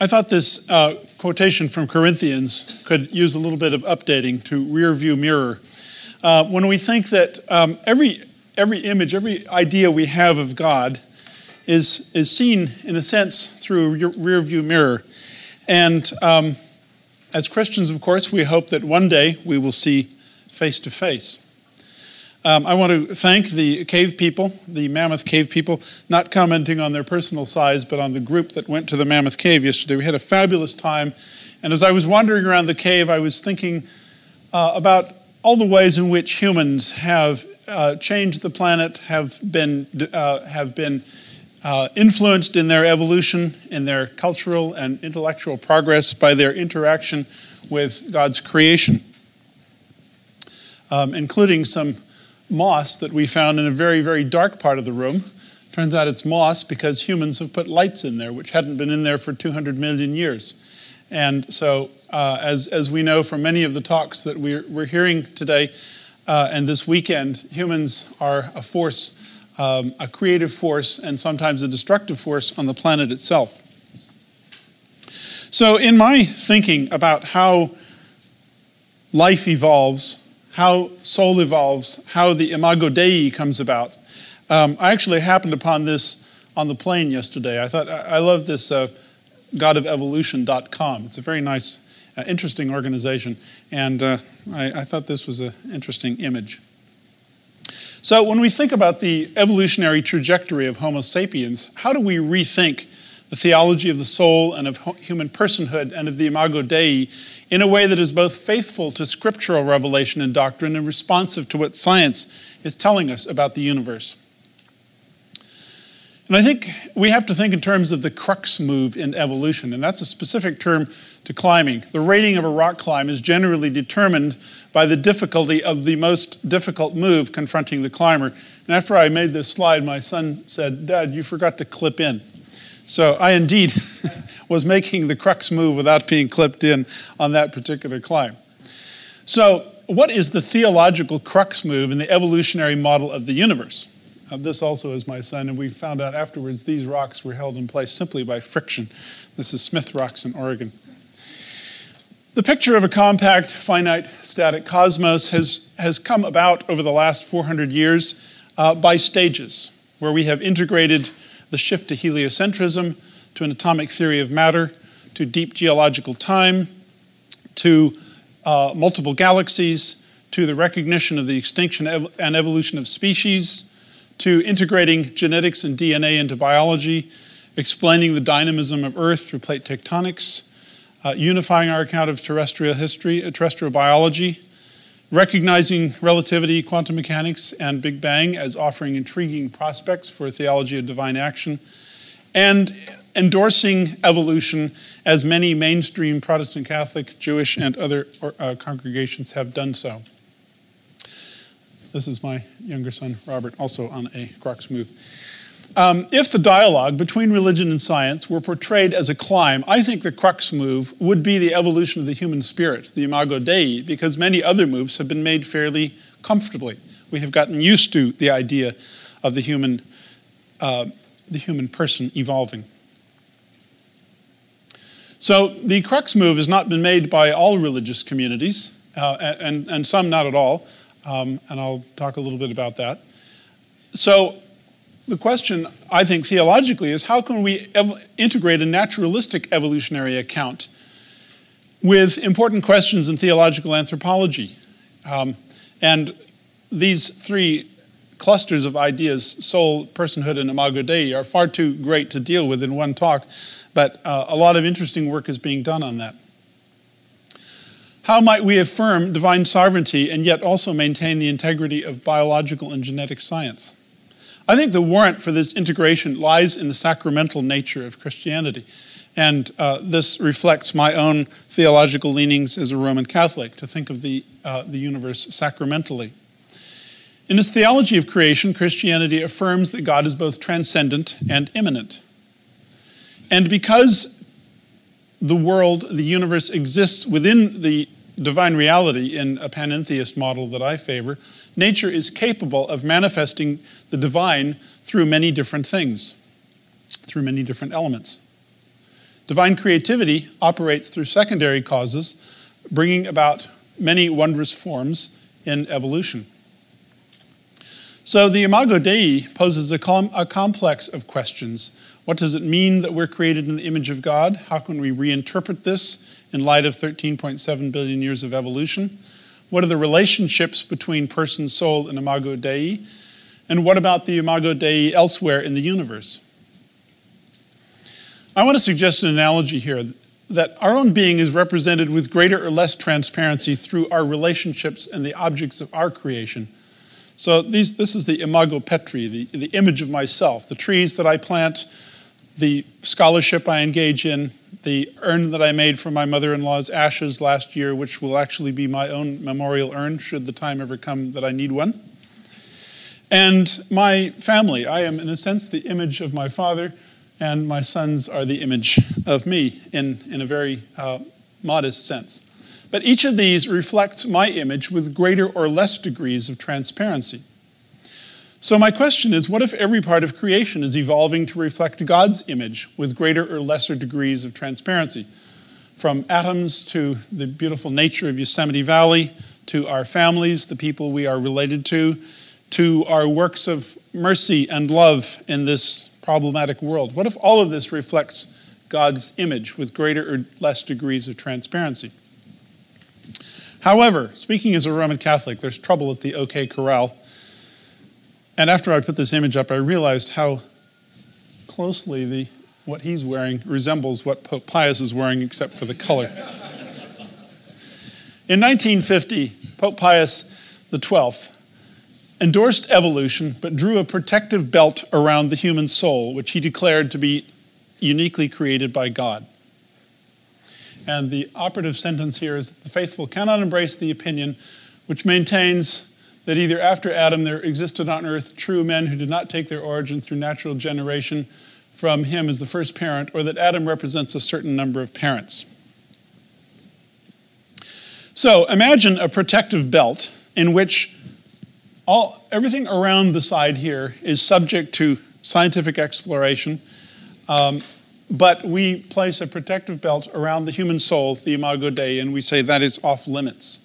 I thought this quotation from Corinthians could use a little bit of updating to rear view mirror. When we think that every image, every idea we have of God is seen, in a sense, through a rear view mirror. And as Christians, of course, we hope that one day we will see face to face. I want to thank the cave people, the Mammoth Cave people, not commenting on their personal size, but on the group that went to the Mammoth Cave yesterday. We had a fabulous time. And as I was wandering around the cave, I was thinking about all the ways in which humans have changed the planet, have been influenced in their evolution, in their cultural and intellectual progress by their interaction with God's creation, including some moss that we found in a very, very dark part of the room. Turns out it's moss because humans have put lights in there, which hadn't been in there for 200 million years. And so, as we know from many of the talks that we're hearing today and this weekend, humans are a force, a creative force, and sometimes a destructive force on the planet itself. So in my thinking about how life evolves, how soul evolves, how the Imago Dei comes about, I actually happened upon this on the plane yesterday. I love this godofelution.com. It's a very nice, interesting organization, and I thought this was an interesting image. So when we think about the evolutionary trajectory of Homo sapiens, how do we rethink the theology of the soul and of human personhood and of the Imago Dei in a way that is both faithful to scriptural revelation and doctrine and responsive to what science is telling us about the universe? And I think we have to think in terms of the crux move in evolution, and that's a specific term to climbing. The rating of a rock climb is generally determined by the difficulty of the most difficult move confronting the climber. And after I made this slide, my son said, "Dad, you forgot to clip in." So I indeed was making the crux move without being clipped in on that particular climb. So what is the theological crux move in the evolutionary model of the universe? This also is my son, and we found out afterwards these rocks were held in place simply by friction. This is Smith Rocks in Oregon. The picture of a compact, finite, static cosmos has come about over the last 400 years by stages, where we have integrated the shift to heliocentrism, to an atomic theory of matter, to deep geological time, to multiple galaxies, to the recognition of the extinction and evolution of species, to integrating genetics and DNA into biology, explaining the dynamism of Earth through plate tectonics, unifying our account of terrestrial history, terrestrial biology, recognizing relativity, quantum mechanics, and Big Bang as offering intriguing prospects for a theology of divine action, and endorsing evolution as many mainstream Protestant, Catholic, Jewish, and other congregations have done so. This is my younger son, Robert, also on a crux move. If the dialogue between religion and science were portrayed as a climb, I think the crux move would be the evolution of the human spirit, the Imago Dei, because many other moves have been made fairly comfortably. We have gotten used to the idea of the human person evolving. So the crux move has not been made by all religious communities, and some not at all. And I'll talk a little bit about that. So the question, I think, theologically is how can we integrate a naturalistic evolutionary account with important questions in theological anthropology? And these three clusters of ideas, soul, personhood, and Imago Dei, are far too great to deal with in one talk, but a lot of interesting work is being done on that. How might we affirm divine sovereignty and yet also maintain the integrity of biological and genetic science? I think the warrant for this integration lies in the sacramental nature of Christianity. And this reflects my own theological leanings as a Roman Catholic, to think of the universe sacramentally. In its theology of creation, Christianity affirms that God is both transcendent and immanent. And because the world, the universe, exists within the divine reality in a panentheist model that I favor, nature is capable of manifesting the divine through many different things, through many different elements. Divine creativity operates through secondary causes, bringing about many wondrous forms in evolution. So the Imago Dei poses a complex of questions. What does it mean that we're created in the image of God? How can we reinterpret this in light of 13.7 billion years of evolution? What are the relationships between person, soul, and Imago Dei? And what about the Imago Dei elsewhere in the universe? I want to suggest an analogy here that our own being is represented with greater or less transparency through our relationships and the objects of our creation. So this is the Imago Petri, the image of myself, the trees that I plant, the scholarship I engage in, the urn that I made from my mother-in-law's ashes last year, which will actually be my own memorial urn should the time ever come that I need one. And my family. I am, in a sense, the image of my father, and my sons are the image of me in a very modest sense. But each of these reflects my image with greater or less degrees of transparency. So my question is, what if every part of creation is evolving to reflect God's image with greater or lesser degrees of transparency? From atoms to the beautiful nature of Yosemite Valley, to our families, the people we are related to our works of mercy and love in this problematic world. What if all of this reflects God's image with greater or less degrees of transparency? However, speaking as a Roman Catholic, there's trouble at the OK Corral. And after I put this image up, I realized how closely what he's wearing resembles what Pope Pius is wearing, except for the color. In 1950, Pope Pius XII endorsed evolution, but drew a protective belt around the human soul, which he declared to be uniquely created by God. And the operative sentence here is that the faithful cannot embrace the opinion which maintains that either after Adam there existed on earth true men who did not take their origin through natural generation from him as the first parent, or that Adam represents a certain number of parents. So imagine a protective belt in which everything around the side here is subject to scientific exploration, but we place a protective belt around the human soul, the Imago Dei, and we say that is off limits.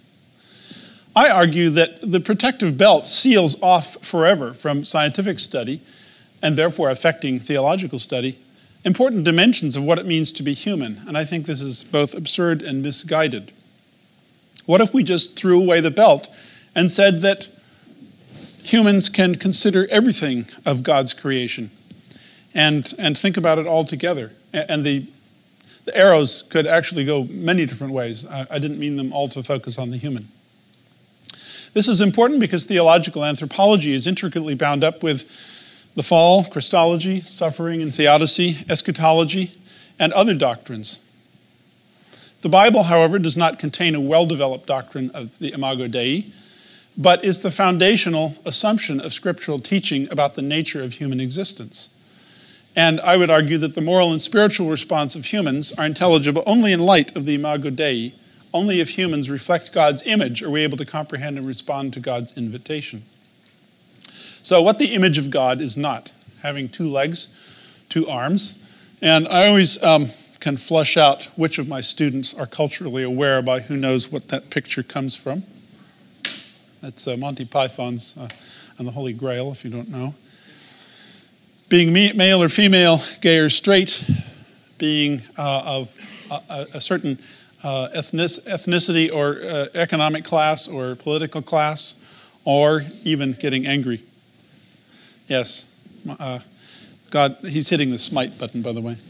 I argue that the protective belt seals off forever from scientific study, and therefore affecting theological study, important dimensions of what it means to be human. And I think this is both absurd and misguided. What if we just threw away the belt and said that humans can consider everything of God's creation and think about it all together? And the arrows could actually go many different ways. I didn't mean them all to focus on the human. This is important because theological anthropology is intricately bound up with the fall, Christology, suffering and theodicy, eschatology, and other doctrines. The Bible, however, does not contain a well-developed doctrine of the Imago Dei, but is the foundational assumption of scriptural teaching about the nature of human existence. And I would argue that the moral and spiritual response of humans are intelligible only in light of the Imago Dei. Only if humans reflect God's image are we able to comprehend and respond to God's invitation. So what the image of God is not: having 2 legs, 2 arms. And I always can flush out which of my students are culturally aware by who knows what that picture comes from. That's Monty Python's and the Holy Grail, if you don't know. Being male or female, gay or straight, being of a certain ethnicity or economic class or political class, or even getting angry. Yes, God, he's hitting the smite button, by the way.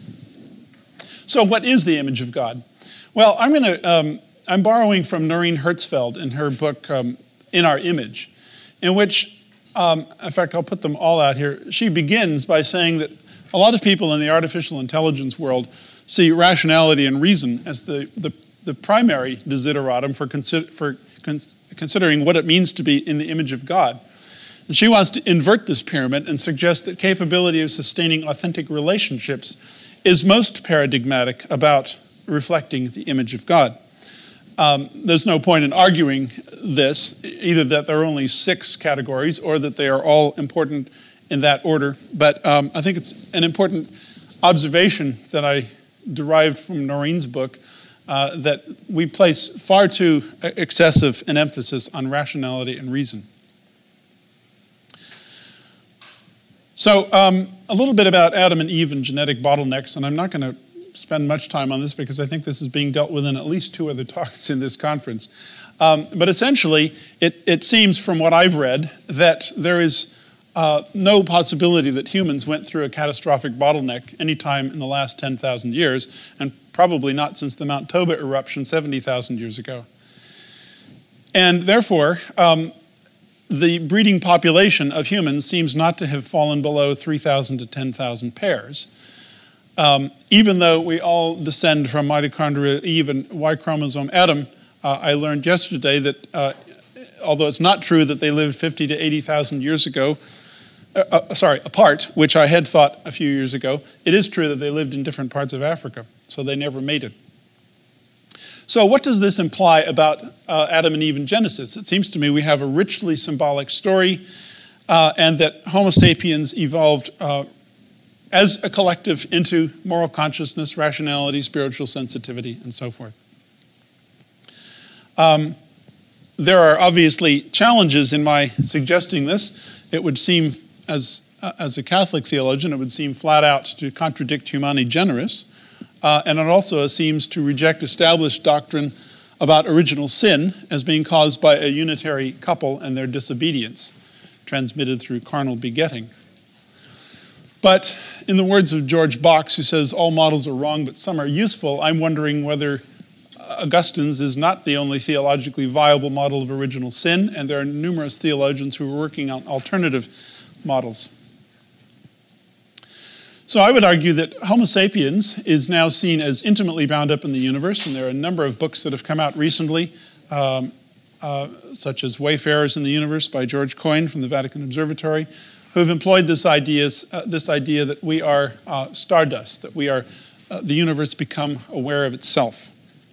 So what is the image of God? Well, I'm borrowing from Noreen Hertzfeld in her book, In Our Image, in which, in fact, I'll put them all out here. She begins by saying that a lot of people in the artificial intelligence world see rationality and reason as the primary desideratum for considering what it means to be in the image of God. And she wants to invert this pyramid and suggest that capability of sustaining authentic relationships is most paradigmatic about reflecting the image of God. There's no point in arguing this, either that there are only 6 categories or that they are all important in that order. But I think it's an important observation that I derived from Noreen's book, that we place far too excessive an emphasis on rationality and reason. So a little bit about Adam and Eve and genetic bottlenecks, and I'm not going to spend much time on this because I think this is being dealt with in at least 2 other talks in this conference. But essentially, it seems from what I've read that there is no possibility that humans went through a catastrophic bottleneck anytime in the last 10,000 years, and probably not since the Mount Toba eruption 70,000 years ago. And therefore, the breeding population of humans seems not to have fallen below 3,000 to 10,000 pairs. Even though we all descend from mitochondria Eve and Y chromosome Adam, I learned yesterday that although it's not true that they lived 50 to 80,000 years ago, apart, which I had thought a few years ago, it is true that they lived in different parts of Africa, so they never mated. So what does this imply about Adam and Eve in Genesis? It seems to me we have a richly symbolic story, and that Homo sapiens evolved as a collective into moral consciousness, rationality, spiritual sensitivity, and so forth. There are obviously challenges in my suggesting this. It would seem, as a Catholic theologian, it would seem flat out to contradict Humani Generis. And it also seems to reject established doctrine about original sin as being caused by a unitary couple and their disobedience, transmitted through carnal begetting. But in the words of George Box, who says all models are wrong but some are useful, I'm wondering whether Augustine's is not the only theologically viable model of original sin, and there are numerous theologians who are working on alternative models. So I would argue that Homo sapiens is now seen as intimately bound up in the universe, and there are a number of books that have come out recently, such as Wayfarers in the Universe by George Coyne from the Vatican Observatory, who have employed this idea that we are stardust, that we are the universe become aware of itself.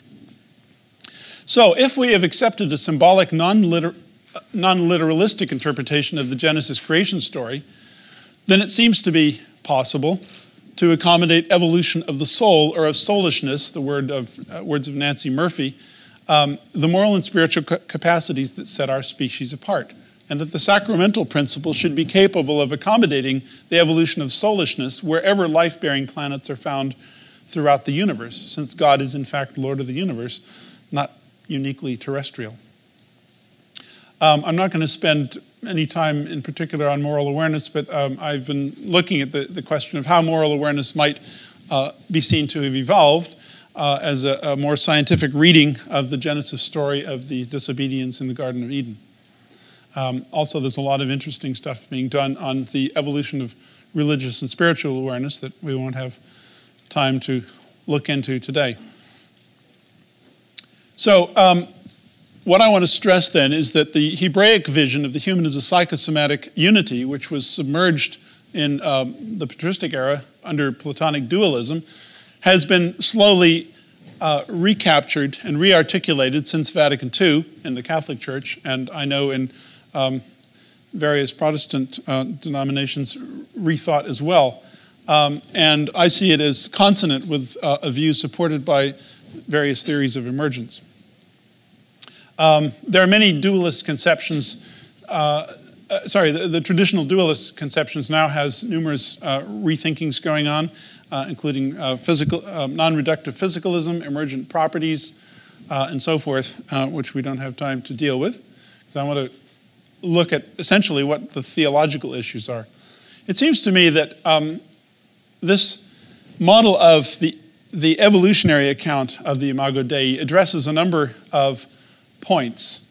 So if we have accepted a symbolic, non-literalistic interpretation of the Genesis creation story, then it seems to be possible to accommodate evolution of the soul, or of soulishness, the words of Nancy Murphy, the moral and spiritual capacities that set our species apart, and that the sacramental principle should be capable of accommodating the evolution of soulishness wherever life-bearing planets are found throughout the universe, since God is in fact Lord of the universe, not uniquely terrestrial. I'm not going to spend any time in particular on moral awareness, but I've been looking at the question of how moral awareness might be seen to have evolved as a more scientific reading of the Genesis story of the disobedience in the Garden of Eden. Also, there's a lot of interesting stuff being done on the evolution of religious and spiritual awareness that we won't have time to look into today. So, what I want to stress then is that the Hebraic vision of the human as a psychosomatic unity, which was submerged in the patristic era under Platonic dualism, has been slowly recaptured and rearticulated since Vatican II in the Catholic Church, and I know in various Protestant denominations rethought as well. And I see it as consonant with a view supported by various theories of emergence. There are many dualist conceptions. The traditional dualist conceptions now has numerous rethinkings going on, including non-reductive physicalism, emergent properties, and so forth, which we don't have time to deal with, because I want to look at essentially what the theological issues are. It seems to me that this model of the evolutionary account of the Imago Dei addresses a number of points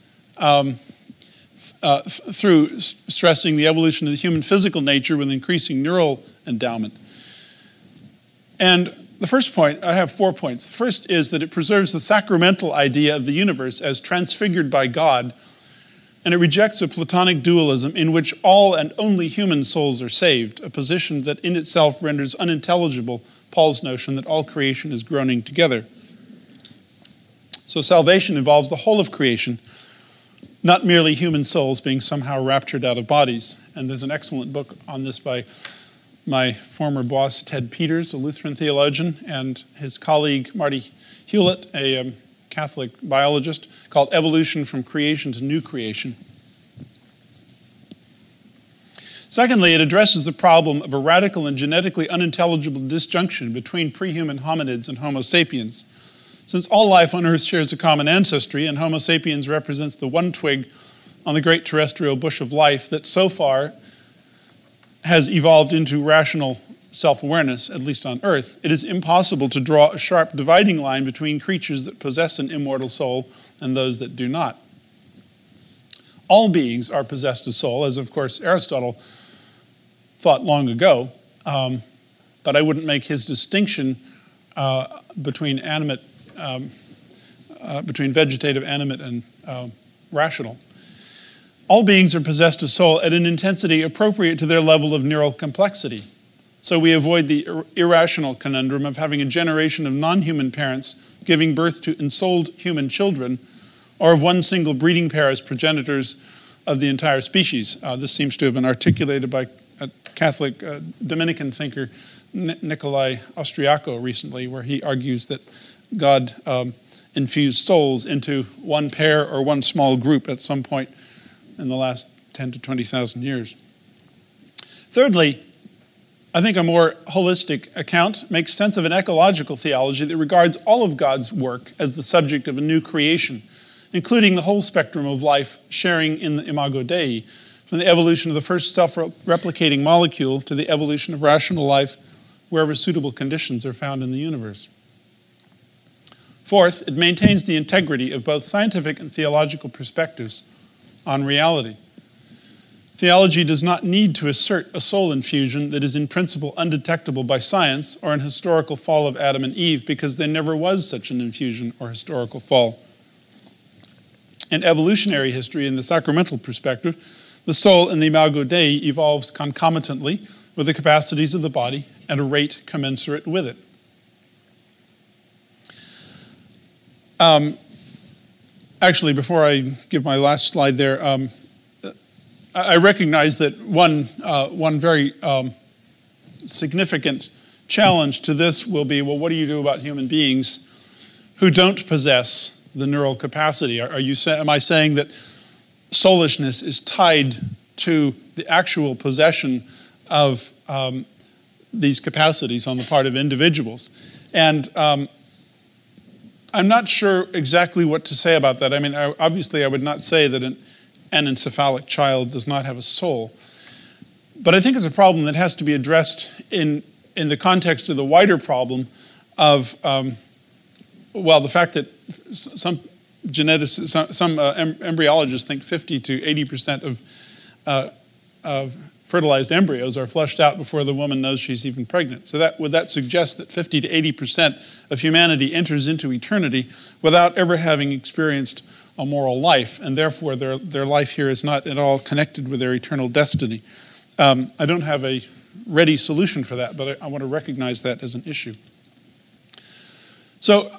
through stressing the evolution of the human physical nature with increasing neural endowment. And the first point, I have 4 points. The first is that it preserves the sacramental idea of the universe as transfigured by God, and it rejects a Platonic dualism in which all and only human souls are saved, a position that in itself renders unintelligible Paul's notion that all creation is groaning together. So salvation involves the whole of creation, not merely human souls being somehow raptured out of bodies. And there's an excellent book on this by my former boss, Ted Peters, a Lutheran theologian, and his colleague, Marty Hewlett, a Catholic biologist, called Evolution from Creation to New Creation. Secondly, it addresses the problem of a radical and genetically unintelligible disjunction between pre-human hominids and Homo sapiens. Since all life on Earth shares a common ancestry, and Homo sapiens represents the one twig on the great terrestrial bush of life that so far has evolved into rational self-awareness, at least on Earth, it is impossible to draw a sharp dividing line between creatures that possess an immortal soul and those that do not. All beings are possessed of soul, as of course Aristotle thought long ago, but I wouldn't make his distinction between vegetative, animate, and rational. All beings are possessed of soul at an intensity appropriate to their level of neural complexity. So we avoid the irrational conundrum of having a generation of non-human parents giving birth to ensouled human children, or of one single breeding pair as progenitors of the entire species. This seems to have been articulated by a Catholic Dominican thinker, Nikolai Austriaco, recently, where he argues that God infused souls into one pair or one small group at some point in the last 10 to 20,000 years. Thirdly, I think a more holistic account makes sense of an ecological theology that regards all of God's work as the subject of a new creation, including the whole spectrum of life sharing in the Imago Dei, from the evolution of the first self-replicating molecule to the evolution of rational life wherever suitable conditions are found in the universe. Fourth, it maintains the integrity of both scientific and theological perspectives on reality. Theology does not need to assert a soul infusion that is in principle undetectable by science or an historical fall of Adam and Eve, because there never was such an infusion or historical fall. In evolutionary history, in the sacramental perspective, the soul in the Imago Dei evolves concomitantly with the capacities of the body at a rate commensurate with it. Actually, before I give my last slide there, I recognize that one very significant challenge to this will be, well, what do you do about human beings who don't possess the neural capacity? Am I saying that soulishness is tied to the actual possession of these capacities on the part of individuals? And I'm not sure exactly what to say about that. I mean, obviously I would not say that an anencephalic child does not have a soul. But I think it's a problem that has to be addressed in the context of the wider problem of, the fact that some geneticists, some embryologists think 50 to 80% of fertilized embryos are flushed out before the woman knows she's even pregnant. So would that suggest that 50 to 80% of humanity enters into eternity without ever having experienced a moral life, and therefore their life here is not at all connected with their eternal destiny? I don't have a ready solution for that, but I want to recognize that as an issue. So,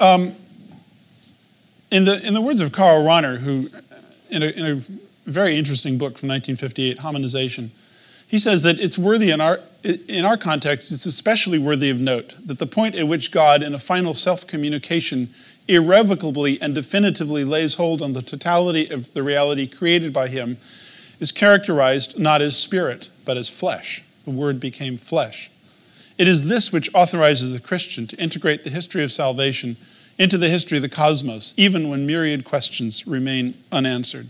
in the words of Karl Rahner, who in a very interesting book from 1958, Hominization, he says that it's worthy in our context, it's especially worthy of note that the point at which God, in a final self-communication, irrevocably and definitively lays hold on the totality of the reality created by him is characterized not as spirit, but as flesh. The Word became flesh. It is this which authorizes the Christian to integrate the history of salvation into the history of the cosmos, even when myriad questions remain unanswered.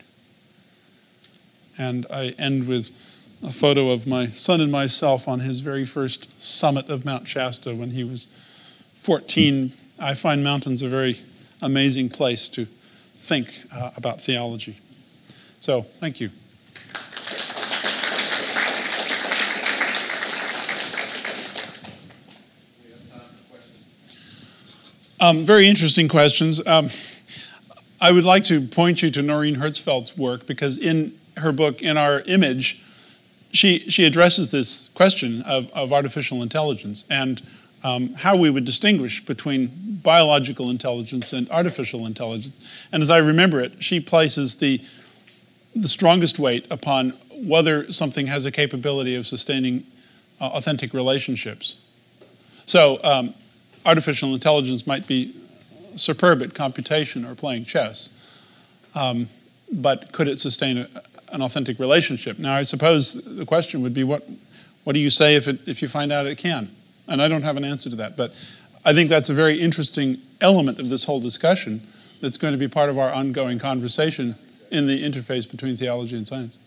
And I end with a photo of my son and myself on his very first summit of Mount Shasta when he was 14. I find mountains a very amazing place to think about theology. So, thank you. Very interesting questions. I would like to point you to Noreen Hertzfeld's work, because in her book, In Our Image, she addresses this question of artificial intelligence and how we would distinguish between biological intelligence and artificial intelligence. And as I remember it, she places the strongest weight upon whether something has a capability of sustaining authentic relationships. So artificial intelligence might be superb at computation or playing chess, but could it sustain an authentic relationship? Now, I suppose the question would be, what do you say if you find out it can? And I don't have an answer to that, but I think that's a very interesting element of this whole discussion that's going to be part of our ongoing conversation in the interface between theology and science.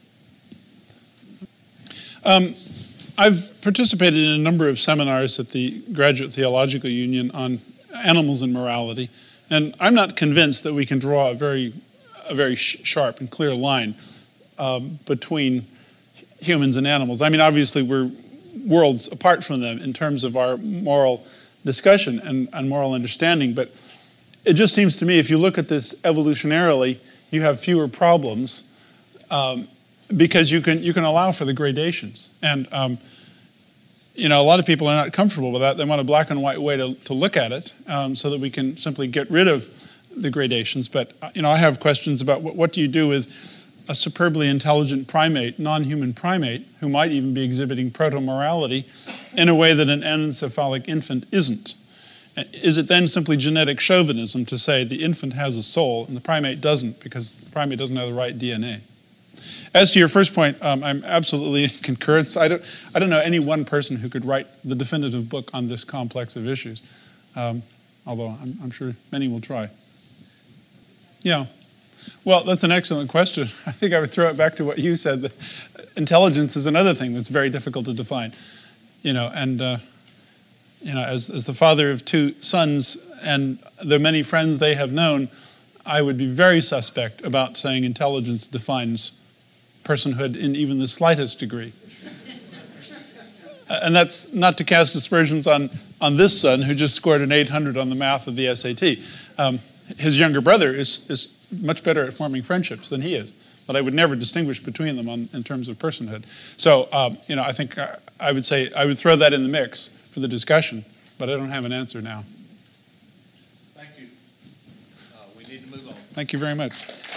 I've participated in a number of seminars at the Graduate Theological Union on animals and morality, and I'm not convinced that we can draw a very sharp and clear line between humans and animals. I mean, obviously, we're worlds apart from them in terms of our moral discussion and moral understanding, but it just seems to me, if you look at this evolutionarily, you have fewer problems because you can allow for the gradations. And a lot of people are not comfortable with that. They want a black and white way to look at it so that we can simply get rid of the gradations. But I have questions about what do you do with a superbly intelligent primate, non-human primate, who might even be exhibiting proto-morality in a way that an anencephalic infant isn't. Is it then simply genetic chauvinism to say the infant has a soul and the primate doesn't because the primate doesn't have the right DNA? As to your first point, I'm absolutely in concurrence. I don't know any one person who could write the definitive book on this complex of issues, although I'm sure many will try. Yeah. Well, that's an excellent question. I think I would throw it back to what you said. That intelligence is another thing that's very difficult to define. As the father of two sons and the many friends they have known, I would be very suspect about saying intelligence defines personhood in even the slightest degree. And that's not to cast aspersions on this son who just scored an 800 on the math of the SAT. His younger brother is much better at forming friendships than he is, but I would never distinguish between them in terms of personhood. So, I think I would say I would throw that in the mix for the discussion, but I don't have an answer now. Thank you. We need to move on. Thank you very much.